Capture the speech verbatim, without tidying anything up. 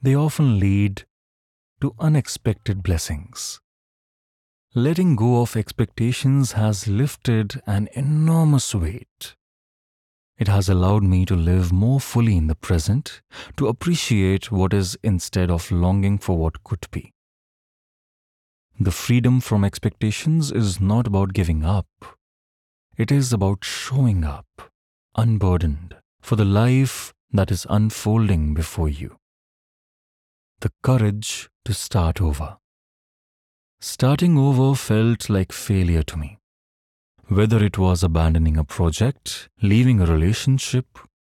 they often lead to unexpected blessings. Letting go of expectations has lifted an enormous weight. It has allowed me to live more fully in the present, to appreciate what is instead of longing for what could be. The freedom from expectations is not about giving up. It is about showing up, unburdened, for the life that is unfolding before you. The courage to start over. Starting over felt like failure to me. Whether it was abandoning a project, leaving a relationship,